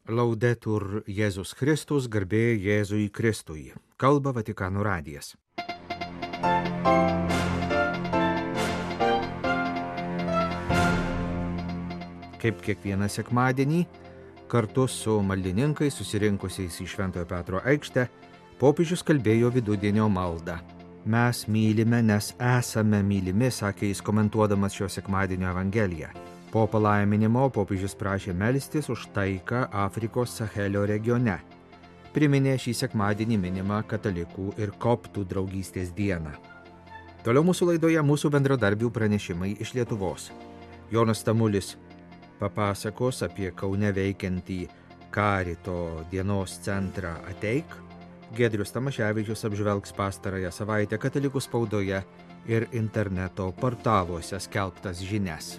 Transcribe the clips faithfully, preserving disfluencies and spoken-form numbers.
Laudetur Jėzus Kristus, garbė Jėzui Kristui. Kalba Vatikano radijas. Kaip kiekvieną sekmadienį, kartu su maldininkais susirinkusiais į Šventojo Petro aikštę, popiežius kalbėjo vidudienio maldą. Mes mylime, nes esame mylimi, sakė jis komentuodamas šio sekmadienio evangeliją. Po palaiminimo popiežius prašė melstis už taiką Afrikos Sahelio regione. Priminė šį sekmadienį minimą katalikų ir koptų draugystės dieną. Toliau mūsų laidoje mūsų bendradarbių pranešimai iš Lietuvos. Jonas Tamulis papasakos apie Kaune veikiantį Karito dienos centrą Ateik. Giedrius Tamaševičius apžvelgs pastarąją savaitę katalikų spaudoje ir interneto portaluose skelbtas žinias.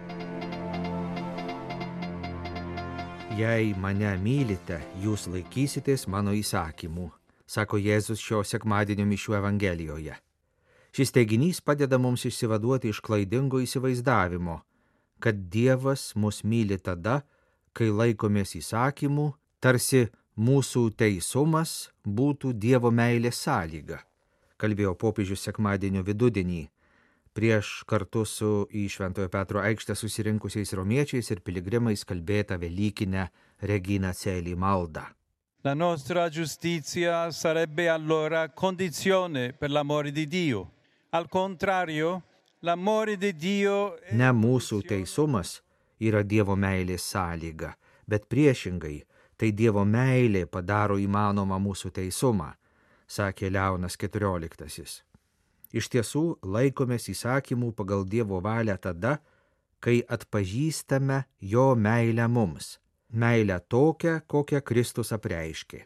Jei mane mylite, jūs laikysitės mano įsakymų, sako Jėzus šio sekmadienio mišių evangelijoje. Šis teiginys padeda mums išsivaduoti iš klaidingo įsivaizdavimo, kad Dievas mus myli tada, kai laikomės įsakymų, tarsi mūsų teisumas būtų Dievo meilės sąlyga, kalbėjo popiežius sekmadienio vidudienį, prieš kartu su į Šventojo Petro aikštę susirinkusiais romiečiais ir piligrimais kalbėtą velykinę Regina Coeli maldą. La nostra giustizia sarebbe allora condizione per l'amore di Dio. Al contrario, l'amore di Dio è... Ne mūsų teisumas yra Dievo meilės sąlyga, bet priešingai, tai Dievo meilė padaro įmanomą mūsų teisumą, sakė Leonas keturioliktasis. Iš tiesų, laikomės įsakymų pagal Dievo valią tada, kai atpažįstame jo meilę mums, meilę tokią, kokią Kristus apreiškė.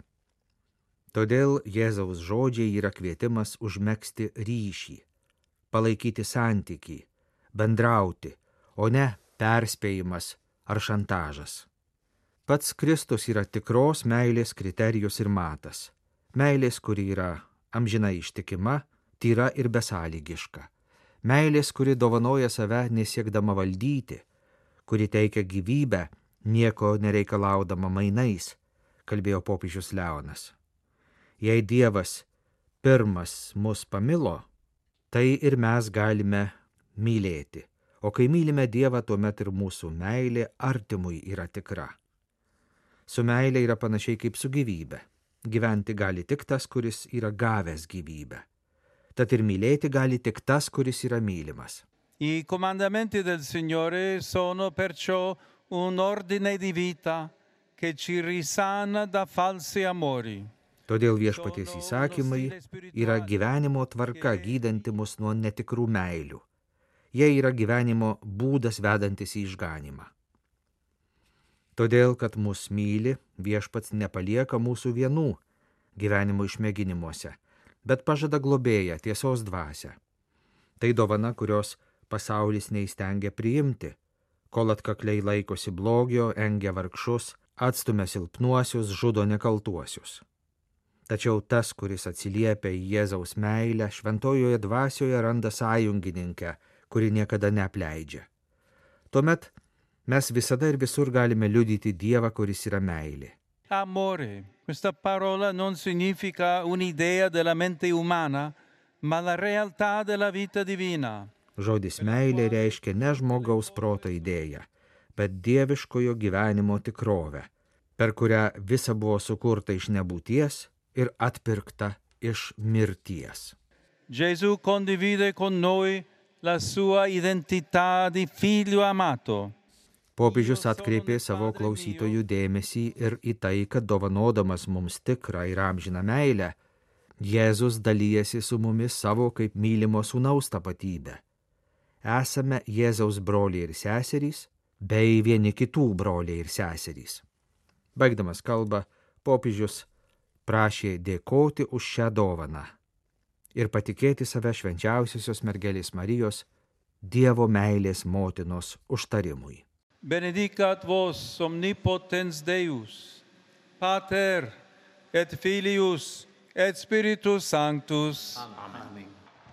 Todėl Jėzaus žodžiai yra kvietimas užmegzti ryšį, palaikyti santykį, bendrauti, o ne perspėjimas ar šantažas. Pats Kristus yra tikros meilės kriterijus ir matas, meilės, kuri yra amžinai ištikima, tyra ir besąlygiška. Meilės, kuri dovanoja save nesiekdama valdyti, kuri teikia gyvybę, nieko nereikalaudama mainais, kalbėjo popiežius Leonas. Jei Dievas pirmas mus pamilo, tai ir mes galime mylėti, o kai mylime Dievą, tuomet ir mūsų meilė artimui yra tikra. Su meilė yra panašiai kaip su gyvybe. Gyventi gali tik tas, kuris yra gavęs gyvybę. Tad ir mylėti gali tik tas, kuris yra mylimas. I comandamenti del Signore sono perciò un ordine di vita che ci risana da falsi amori. Todėl viešpaties įsakymai yra gyvenimo tvarka gydanti mus nuo netikrų meilių. Jie yra gyvenimo būdas vedantis į išganymą. Todėl, kad mus myli, viešpats nepalieka mūsų vienų gyvenimo išmėginimuose, bet pažada globėją tiesos dvasią. Tai dovana, kurios pasaulis neįstengia priimti, kol atkakliai laikosi blogio, engia vargšus, atstumia silpnuosius, žudo nekaltuosius. Tačiau tas, kuris atsiliepia į Jėzaus meilę, šventojoje dvasioje randa sąjungininkę, kuri niekada neapleidžia. Tuomet mes visada ir visur galime liudyti Dievą, kuris yra meilė. Amore, questa parola non significa un'idea della mente umana, ma la realtà della vita divina. Žodis meilė reiškia ne žmogaus proto idėją, bet dieviškojo gyvenimo tikrovę, per kurią visa buvo sukurta iš nebūties ir atpirkta iš mirties. Gesù condivide con noi la sua identità di figlio amato. Popiežius atkreipė savo klausytojų dėmesį ir į tai, kad dovanodamas mums tikrą ir amžiną meilę, Jėzus dalyjasi su mumis savo kaip mylimo sūnaus tapatybę. Esame Jėzaus broliai ir seserys, bei vieni kitų broliai ir seserys. Baigdamas kalbą, popiežius prašė dėkoti už šią dovaną ir patikėti save švenčiausiosios mergelės Marijos, Dievo meilės motinos užtarimui. Benedicat vos omnipotens Deus, Pater et Filius et Spiritus Sanctus. Amen.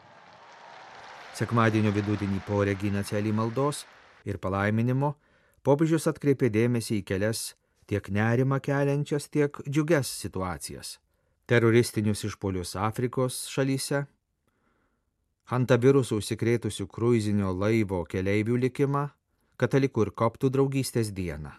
Sekmadienio vidudienį po Regina Coeli maldos ir palaiminimo popiežius atkreipė dėmesį į kelias tiek nerimą keliančias, tiek džiugias situacijas. Teroristinius išpuolius Afrikos šalyse, hantavirusų užsikrėtusių kruizinio laivo keleivių likimą, katalikų ir koptų draugystės dieną.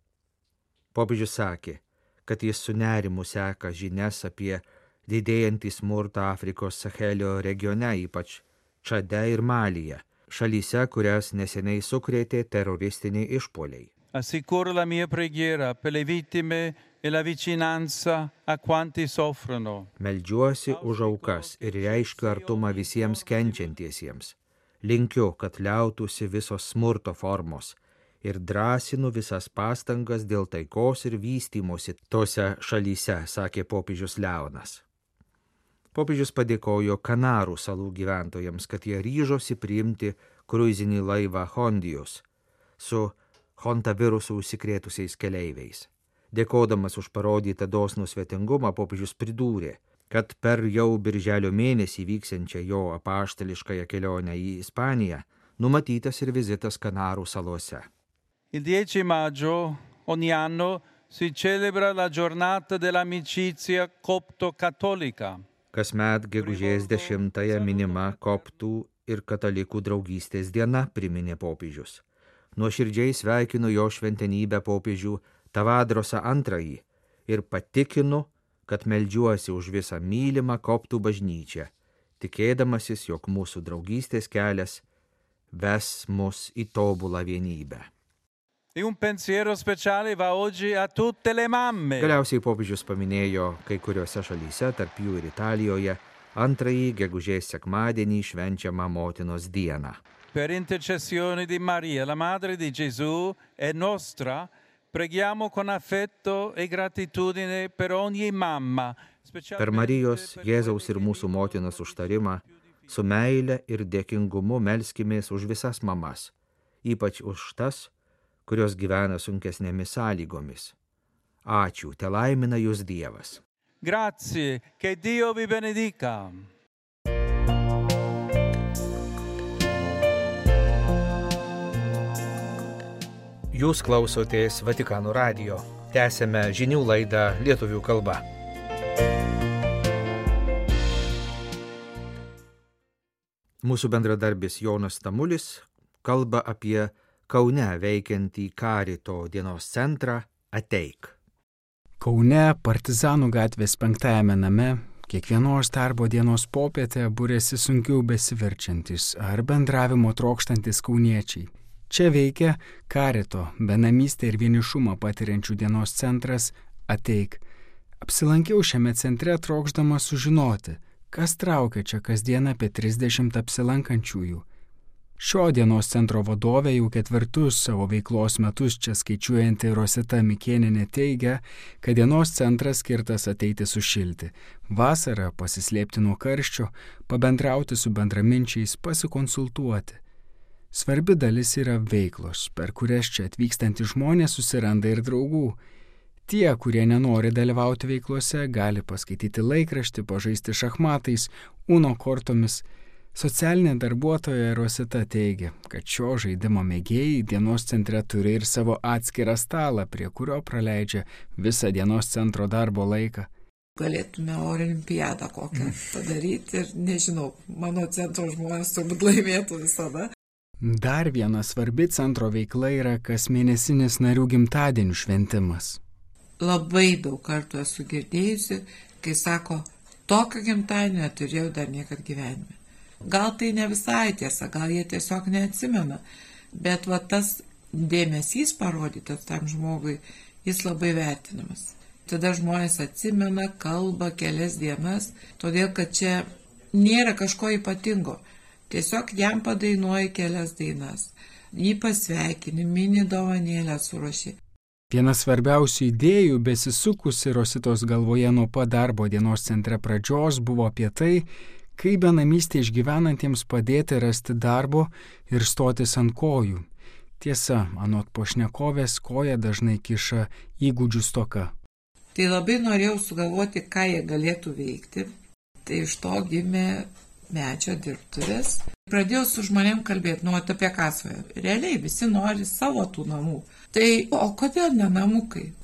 Popiežius sakė, kad jis su nerimu seka žinias apie didėjantį smurtą Afrikos Sahelio regione, ypač Čade ir Malyje, šalyse, kurias neseniai sukrėtė teroristiniai išpuoliai. Assicuro la mia preghiera per le vittime e la vicinanza a quanti soffrono. Meldžiuosi už aukas ir reiškiu artumą visiems kenčiantiesiems. Linkiu, kad liautųsi visos smurto formos ir drąsinu visas pastangas dėl taikos ir vystymosi tose šalyse, sakė popiežius Leonas. Popiežius padėkojo Kanarų salų gyventojams, kad jie ryžosi priimti kruizinį laivą Hondijus su hontavirusu užsikrėtusiais keleiviais. Dėkodamas už parodytą dosnų svetingumą, popiežius pridūrė, kad per jau birželio mėnesį vyksiančią jo apaštališkąją kelionę į Ispaniją numatytas ir vizitas Kanarų salose. Il dieci maggio ogni anno si celebra la giornata dell'amicizia copto-cattolica. Kasmet gegužės dešimtąją minima koptų ir katalikų draugystės diena, priminė popiežius. Nuoširdžiai sveikinu jo šventenybę popiežių Tavadrosą antrąjį ir patikinu, kad meldžiuosi už visą mylimą koptų bažnyčią, tikėdamasis, jog mūsų draugystės kelias ves mus į tobulą vienybę. E un pensiero speciale va oggi a tutte le mamme. Galiausiai popiežius paminėjo kai kuriuose šalyse, tarp jų ir Italijoje, antrąjį gegužės sekmadienį švenčiamą motinos dieną. Per intercessione di Maria, la madre di Gesù e nostra, preghiamo con affetto e gratitudine per ogni mamma. Per Marijos, Jėzaus ir mūsų motinos užtarimą, su meile ir dėkingumu melskimės už visas mamas, ypač už tas, kurios gyvena sunkesnėmis sąlygomis. Ačiū, te laimina jūs Dievas. Grazie, che Dio vi benedica. Jūs klausotės Vatikano radijo. Tęsėme žinių laidą lietuvių kalba. Mūsų bendradarbis Jonas Tamulis kalba apie Kaune veikiantį Karito dienos centrą Ateik. Kaune Partizanų gatvės penktajame name kiekvienos darbo dienos popietę būrėsi sunkiau besiverčiantys ar bendravimo trokštantys kauniečiai. Čia veikia Karito, benamystę ir vienišumą patiriančių dienos centras Ateik. Apsilankiau šiame centre trokšdamas sužinoti, kas traukia čia kasdien apie trisdešimt apsilankančiųjų. Šio dienos centro vadovė jau ketvirtus savo veiklos metus čia skaičiuojanti Rosita Mikėnienė teigia, kad dienos centras skirtas ateiti sušilti, vasarą pasislėpti nuo karščio, pabendrauti su bendraminčiais, pasikonsultuoti. Svarbi dalis yra veiklos, per kurias čia atvykstantys žmonės susiranda ir draugų. Tie, kurie nenori dalyvauti veiklose, gali paskaityti laikraštį, pažaisti šachmatais, uno kortomis. Socialinė darbuotoja Rosita teigia, kad šio žaidimo mėgėjai dienos centre turi ir savo atskirą stalą, prie kurio praleidžia visą dienos centro darbo laiką. Galėtume olimpiadą kokią padaryti ir nežinau, mano centro žmonės turbūt laimėtų visada. Dar viena svarbi centro veikla yra kasmėnesinis narių gimtadienių šventimas. Labai daug kartų esu girdėjusi, kai sako, tokio gimtadienio neturėjau dar niekad gyvenime. Gal tai ne visai tiesa, gal jie tiesiog neatsimena, bet va tas dėmesys parodytas tam žmogui, jis labai vertinamas. Tada žmonės atsimena, kalba kelias dienas, todėl kad čia nėra kažko ypatingo. Tiesiog jam padainuoji kelias dainas, jį pasveikini, mini dovanėlę suruoši. Viena svarbiausių idėjų besisukusi Rositos galvoje nuo pat darbo dienos centre pradžios buvo apie tai, kaip benamystė išgyvenantiems padėti rasti darbo ir stotis ant kojų. Tiesa, anot pašnekovės, koja dažnai kiša įgūdžių stoka. Tai labai norėjau sugalvoti, ką jie galėtų veikti. Tai iš to gimė Mečio dirbtuvės. Pradėjau su žmonėm kalbėti, nu, apie ką svajoju. Realiai visi nori savo tų namų. Tai, o kodėl ne namukai?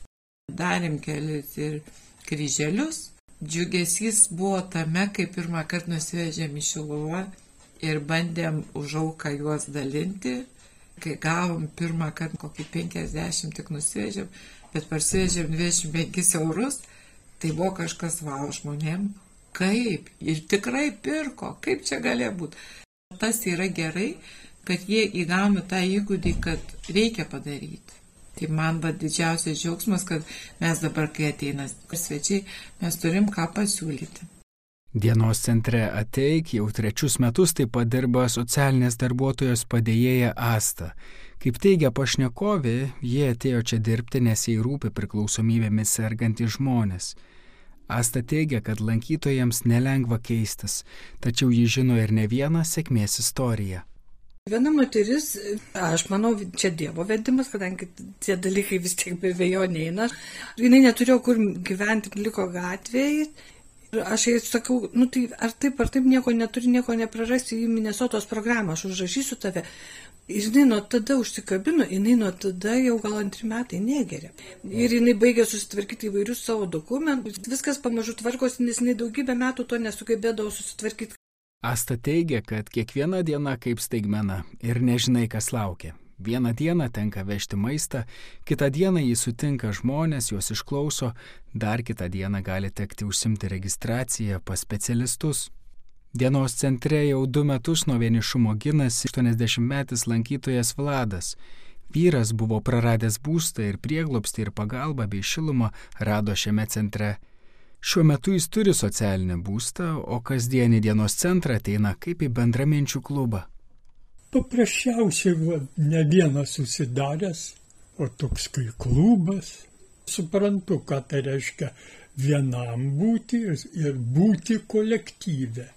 darėm kelis ir kryželius. Džiugesys buvo tame, kai pirmą kartą nusivežėm į Šiluvą ir bandėm už auką juos dalinti. Kai gavom pirmą kartą kokį penkiasdešimt tik nusivežėm, bet parsivežėm dvidešimt penkis eurus, tai buvo kažkas vau žmonėm. Kaip? Ir tikrai pirko. Kaip čia galėjo būti? Tas yra gerai, kad jie įgauna tą įgūdį, kad reikia padaryti. Tai man va didžiausias džiaugsmas, kad mes dabar, kai ateina svečiai, mes turim ką pasiūlyti. Dienos centre Ateik jau trečius metus taip pat dirba socialinės darbuotojos padėjėja Asta. Kaip teigia pašnekovė, jie atėjo čia dirbti, nes jai rūpi priklausomybėmis sergantys žmonės. Asta teigia, kad lankytojams nelengva keistis, tačiau ji žino ir ne vieną sėkmės istoriją. Viena moteris, aš manau, čia Dievo vedimas, kadangi tie dalykai vis tiek be vėjo neina. Jinai neturėjo kur gyventi, liko gatvėje. Ir aš jai sakau, nu tai ar taip ar taip nieko neturi, nieko neprarasti į Minnesotos programą, aš užrašysiu tave. Ir jinai nuo tada užsikabino, jinai nuo tada jau gal antri metai negeria. Ir jinai baigė susitvarkyti įvairius savo dokumentus. Viskas pamažu tvarkosi, nes jinai daugybę metų to nesugebėdavo susitvarkyti. Asta teigia, kad kiekviena diena kaip staigmena ir nežinai, kas laukia. Vieną dieną tenka vežti maistą, kitą dieną jį sutinka žmonės, juos išklauso, dar kitą dieną gali tekti užsimti registraciją pas specialistus. Dienos centre jau du metus nuo vienišumo ginasi aštuoniasdešimtmetis lankytojas Vladas. Vyras buvo praradęs būstą ir prieglobstį ir pagalbą bei šilumą rado šiame centre. Šiuo metu jis turi socialinį būstą, o kasdienį dienos centrą ateina kaip į bendraminčių klubą. Paprasčiausiai va, ne vienas susidaręs, o toks kaip klubas. Suprantu, ką tai reiškia vienam būti ir būti kolektyve.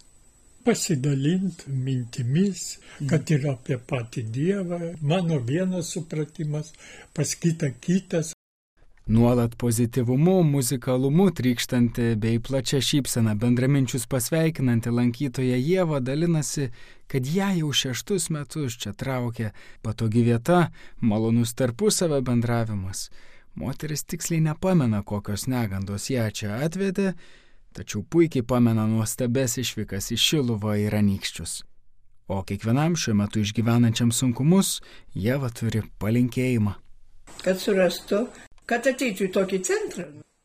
Pasidalinti mintimis, kad ir apie patį Dievą. Mano vienas supratimas, pas kitą kitas. Nuolat pozityvumu, muzikalumu trykštanti bei plačia šypsena bendraminčius pasveikinanti lankytoja Ieva dalinasi, kad ją jau šeštus metus čia traukia patogi vieta, malonus tarpusavio bendravimas. Moteris tiksliai nepamena, kokios negandos ją čia atvedė, tačiau puikiai pamena nuostabes išvykas į Šiluvą ir Anykščius. O kiekvienam šiuo metu išgyvenančiam sunkumus Ieva turi palinkėjimą. Kad surastų, kad ateitų į tokį centrą.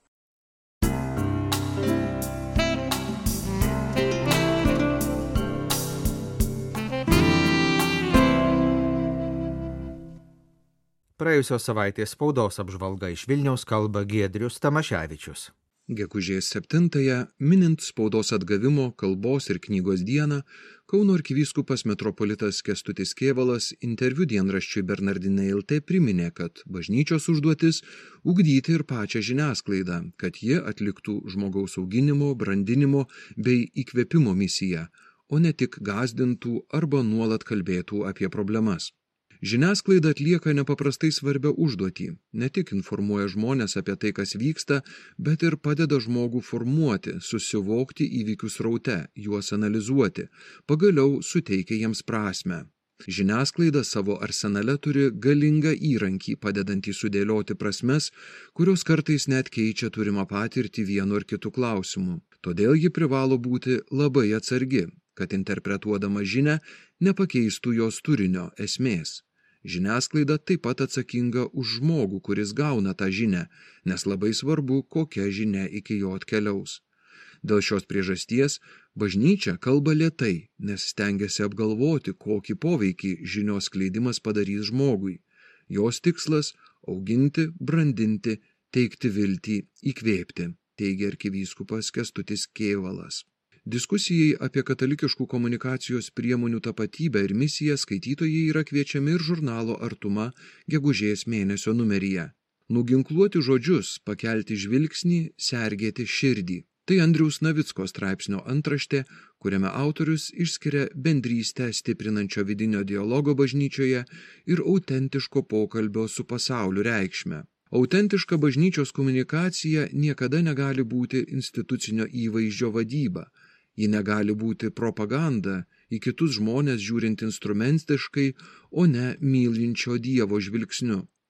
Praėjusios savaitės spaudos apžvalga iš Vilniaus kalba Giedrius Tamaševičius. Gegužės septintąją, minint spaudos atgavimo, kalbos ir knygos dieną, Kauno arkivyskupas metropolitas Kęstutis Kėvalas interviu dienraščiui Bernardinai L T priminė, kad bažnyčios užduotis ugdyti ir pačią žiniasklaidą, kad ji atliktų žmogaus auginimo, brandinimo bei įkvėpimo misiją, o ne tik gąsdintų arba nuolat kalbėtų apie problemas. Žiniasklaida atlieka nepaprastai svarbią užduotį, ne tik informuoja žmonės apie tai, kas vyksta, bet ir padeda žmogų formuoti, susivokti įvykių sraute, juos analizuoti, pagaliau suteikia jiems prasmę. Žiniasklaida savo arsenale turi galingą įrankį, padedantį sudėlioti prasmes, kurios kartais net keičia turimą patirtį vienu ar kitu klausimu. Todėl ji privalo būti labai atsargi, kad interpretuodama žinią nepakeistų jos turinio, esmės. Žiniasklaida taip pat atsakinga už žmogų, kuris gauna tą žinią, nes labai svarbu, kokia žinia iki jo atkeliaus. Dėl šios priežasties bažnyčia kalba lėtai, nes stengiasi apgalvoti, kokį poveikį žinios skleidimas padarys žmogui. Jos tikslas – auginti, brandinti, teikti viltį, įkvėpti, teigia arkivyskupas Kęstutis Kėvalas. Diskusijai apie katalikiškų komunikacijos priemonių tapatybę ir misiją skaitytojai yra kviečiami ir žurnalo Artuma gegužės mėnesio numeryje. Nuginkluoti žodžius, pakelti žvilgsnį, sergėti širdį. Tai Andriaus Navicko straipsnio antraštė, kuriame autorius išskiria bendrystę stiprinančio vidinio dialogo bažnyčioje ir autentiško pokalbio su pasauliu reikšmę. Autentiška bažnyčios komunikacija niekada negali būti institucinio įvaizdžio vadyba. Ji negali būti propaganda, į kitus žmonės žiūrint instrumentiškai, o ne mylinčio Dievo žvilgsniu.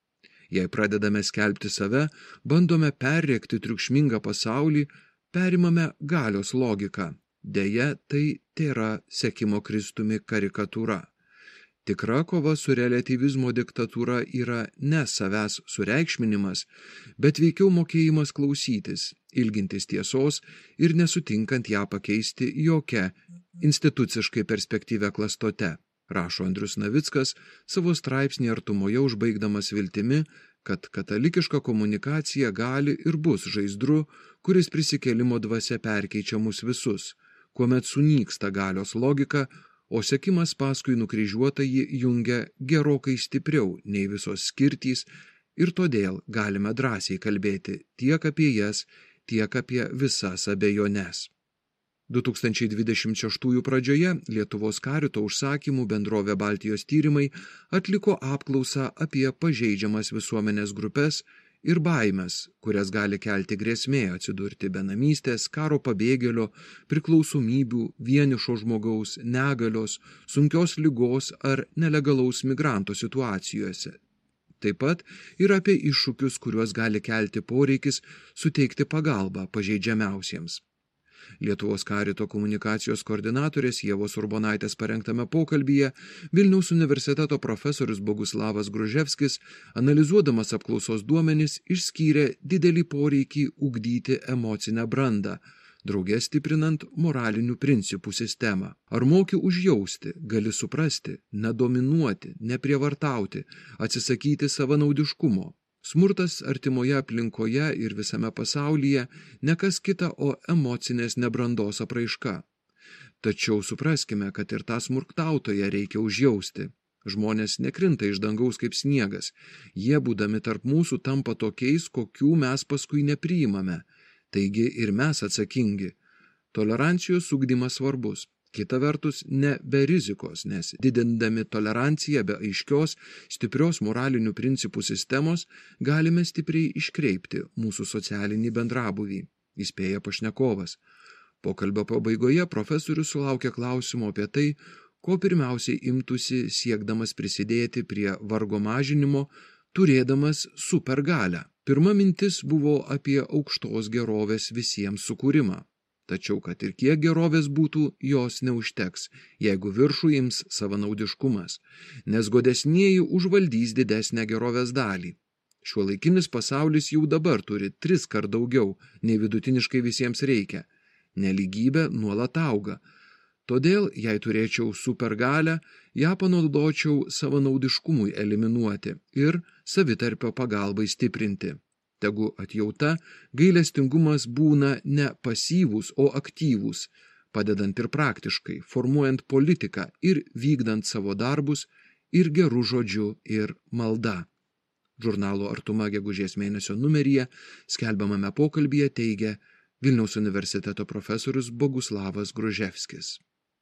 Jei pradedame skelbti save, bandome perrėkti triukšmingą pasaulį, perimame galios logiką. Deja, tai tėra sekimo Kristumi karikatūra. Tikra kova su reliatyvizmo diktatūra yra ne savęs sureikšminimas, bet veikiau mokėjimas klausytis, ilgintis tiesos ir nesutinkant ją pakeisti jokia instituciškai perspektyvia klastote, rašo Andrius Navickas savo straipsnį Artumoje užbaigdamas viltimi, kad katalikiška komunikacija gali ir bus žaizdru, kuris prisikėlimo dvasia perkeičia mus visus, kuomet sunyksta galios logika, o sekimas paskui nukryžiuotąjį jungia gerokai stipriau nei visos skirtys ir todėl galime drąsiai kalbėti tiek apie jas, tiek apie visas abejones. du tūkstančiai dvidešimt šeštųjų pradžioje Lietuvos karito užsakymų bendrovė Baltijos tyrimai atliko apklausą apie pažeidžiamas visuomenės grupes ir baimes, kurias gali kelti grėsmė atsidurti benamystės, karo pabėgėlio, priklausomybių, vienišo žmogaus, negalios, sunkios ligos ar nelegalaus migranto situacijose. Taip pat ir apie iššūkius, kuriuos gali kelti poreikis suteikti pagalbą pažeidžiamiausiems. Lietuvos karito komunikacijos koordinatorės Ievos Urbonaitės parengtame pokalbyje Vilniaus universiteto profesorius Boguslavas Gruževskis, analizuodamas apklausos duomenis, išskyrė didelį poreikį ugdyti emocinę brandą, drauge stiprinant moralinių principų sistemą. Ar moki užjausti, gali suprasti, nedominuoti, neprievartauti, atsisakyti savanaudiškumo. Smurtas artimoje aplinkoje ir visame pasaulyje ne kas kita, o emocinės nebrandos apraiška. Tačiau supraskime, kad ir tą smurtautoją reikia užjausti. Žmonės nekrinta iš dangaus kaip sniegas. Jie, būdami tarp mūsų, tampa tokiais, kokių mes paskui nepriimame. Taigi ir mes atsakingi. Tolerancijos ugdymas svarbus. Kita vertus, ne be rizikos, nes didindami toleranciją be aiškios, stiprios moralinių principų sistemos galime stipriai iškreipti mūsų socialinį bendrabuvį, įspėja pašnekovas. Pokalbio pabaigoje profesorius sulaukė klausimo apie tai, ko pirmiausiai imtųsi siekdamas prisidėti prie vargo mažinimo, turėdamas supergalią. Pirma mintis buvo apie aukštos gerovės visiems sukūrimą. Tačiau, kad ir kiek gerovės būtų, jos neužteks, jeigu viršų ims savanaudiškumas, nes godesnieji užvaldys didesnę gerovės dalį. Šiuolaikinis pasaulis jau dabar turi tris kart daugiau, nei vidutiniškai visiems reikia. Nelygybė nuolat auga. Todėl, jei turėčiau supergalę, ją panaudočiau savanaudiškumui eliminuoti ir savitarpio pagalbai stiprinti. Tegu atjauta, gailestingumas būna ne pasyvūs, o aktyvūs, padedant ir praktiškai, formuojant politiką ir vykdant savo darbus ir gerų žodžių ir malda. Žurnalo Artuma gegužės mėnesio numeryje skelbiamame pokalbyje teigia Vilniaus universiteto profesorius Boguslavas Gruževskis.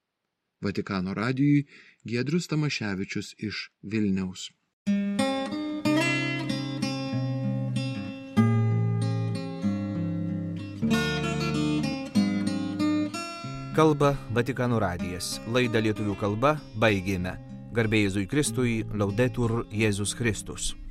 Vatikano radijui Giedrius Tamaševičius iš Vilniaus. Kalba Vatikano radijas. Laidą lietuvių kalba baigėme. Garbė Jėzui Kristui, Laudetur Jėzus Kristus.